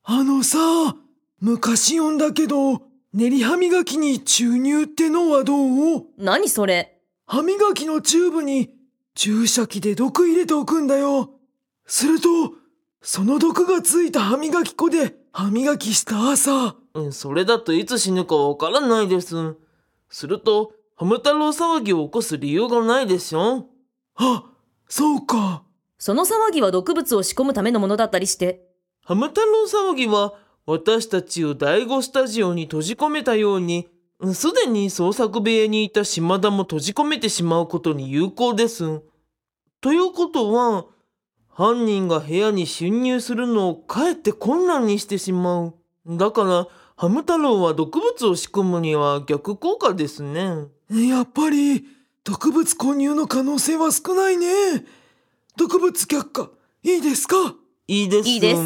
あのさ、昔読んだけど、練り歯磨きに注入ってのはどう？ 何それ？ 歯磨きのチューブに注射器で毒入れておくんだよ。すると、その毒がついた歯磨き粉で歯磨きした朝。 それだといつ死ぬかわからないです。すると、ハム太郎騒ぎを起こす理由がないでしょ。 あ、そうか。 その騒ぎは毒物を仕込むためのものだったりして。 ハム太郎騒ぎは私たちを第5スタジオに閉じ込めたように、すでに創作部屋にいた島田も閉じ込めてしまうことに有効です。ということは、犯人が部屋に侵入するのをかえって困難にしてしまう。だから、ハム太郎は毒物を仕込むには逆効果ですね。 やっぱり、毒物混入の可能性は少ないね。毒物却下、いいですか？ いいです。 いいです。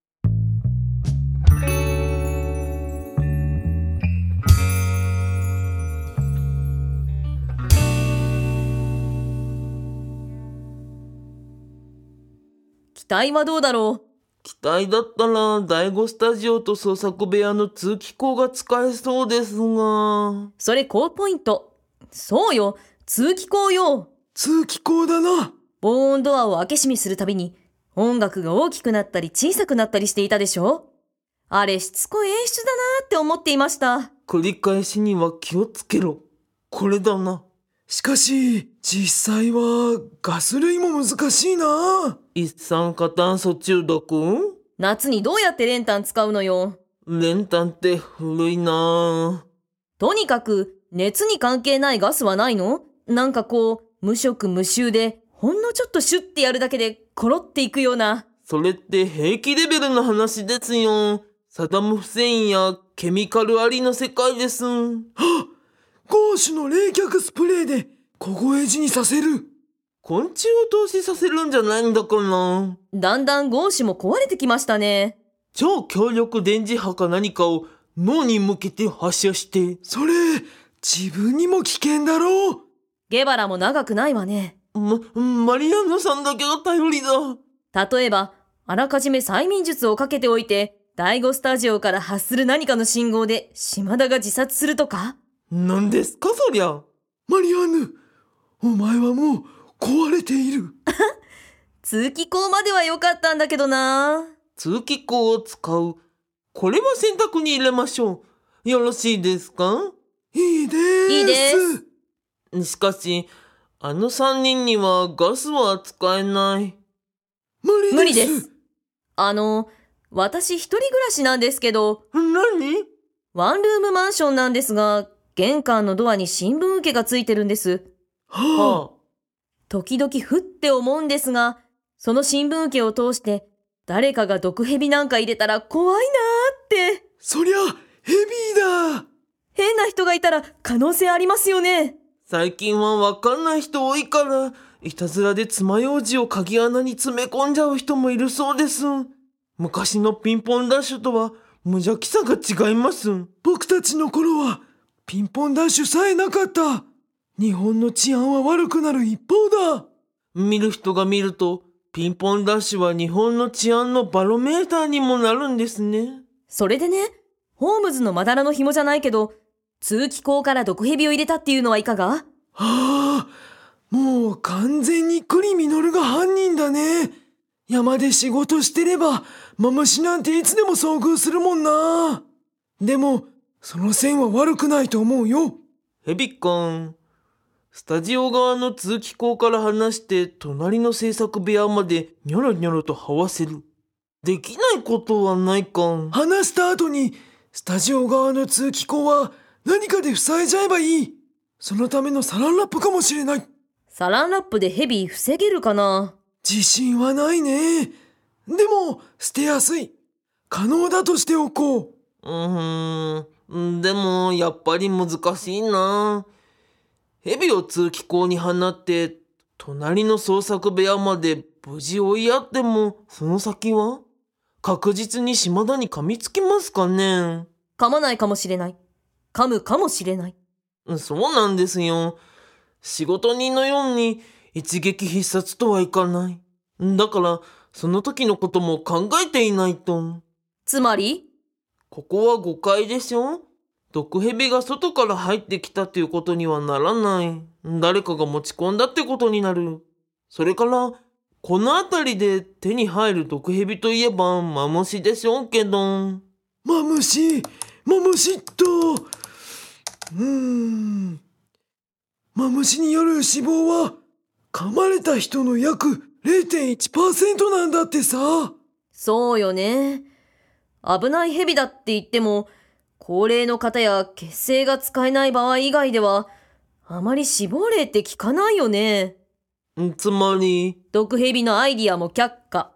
期待はどうだろう？ 期待だったら第5スタジオと創作部屋の通気口が使えそうですが。 それ高ポイント。そうよ、通気口よ。 通気口だな。 防音ドアを開け閉めするたびに音楽が大きくなったり小さくなったりしていたでしょ？あれしつこい演出だなって思っていました。 繰り返しには気をつけろ。これだな。 しかし、実際はガス類も難しいな。 一酸化炭素中毒？ 夏にどうやって練炭使うのよ。 練炭って古いな。 とにかく熱に関係ないガスはないの？なんかこう無色無臭でほんのちょっとシュッてやるだけでコロっていくような。 それって兵器レベルの話ですよ。サダム・フセインやケミカルありの世界です。 ゴーシュの冷却スプレーで凍え死にさせる。 昆虫を投資させるんじゃないんだからな。 だんだんゴーシュも壊れてきましたね。 超強力電磁波か何かを脳に向けて発射して。 それ、自分にも危険だろう。 ゲバラも長くないわね。 マリアンヌさんだけが頼りだ。 例えば、あらかじめ催眠術をかけておいて、第5スタジオから発する何かの信号で島田が自殺するとか？ 何ですかそりゃ。 マリアンヌ、お前はもう壊れている。 通気口までは良かったんだけどな。 通気口を使う。これは選択に入れましょう。よろしいですか？ いいです。 いいです。 しかし、あの3人にはガスは使えない。 無理です。私一人暮らしなんですけど。 何？ ワンルームマンションなんですが、玄関のドアに新聞受けがついてるんです。 はあ。 時々ふって思うんですが、その新聞受けを通して誰かが毒蛇なんか入れたら怖いなーって。 そりゃヘビーだ。 変な人がいたら可能性ありますよね。 最近はわかんない人多いから、いたずらで爪楊枝を鍵穴に詰め込んじゃう人もいるそうです。昔のピンポンダッシュとは無邪気さが違います。 僕たちの頃はピンポンダッシュさえなかった。日本の治安は悪くなる一方だ。 見る人が見ると、ピンポンダッシュは日本の治安のバロメーターにもなるんですね。 それでね、ホームズのまだらの紐じゃないけど、通気口から毒蛇を入れたっていうのはいかが？ はあ、もう完全に栗実が犯人だね。山で仕事してれば、マムシなんていつでも遭遇するもんな。でも、その線は悪くないと思うよ。 ヘビ君、スタジオ側の通気口から離して隣の制作部屋までニョロニョロと這わせる。できないことはないか。 話した後に、スタジオ側の通気口は何かで塞いじゃえばいい。そのためのサランラップかもしれない。 サランラップでヘビ防げるかな？ 自信はないね。でも、捨てやすい。可能だとしておこう。 でも、やっぱり難しいな。蛇を通気口に放って、隣の創作部屋まで無事追いやっても、その先は確実に島田に噛みつきますかね？ 噛まないかもしれない。噛むかもしれない。 そうなんですよ。仕事人のように一撃必殺とはいかない。だから、その時のことも考えていないと。 つまり？ ここは誤解でしょ。毒蛇が外から入ってきたっていうことにはならない。誰かが持ち込んだってことになる。それから、この辺りで手に入る毒蛇といえばマムシでしょうけど。 マムシっと。マムシによる死亡は噛まれた人の約 0.1% なんだってさ。 そうよね。危ない蛇だって言っても、高齢の方や血清が使えない場合以外では、あまり死亡例って聞かないよね。 つまり、 毒蛇のアイディアも却下。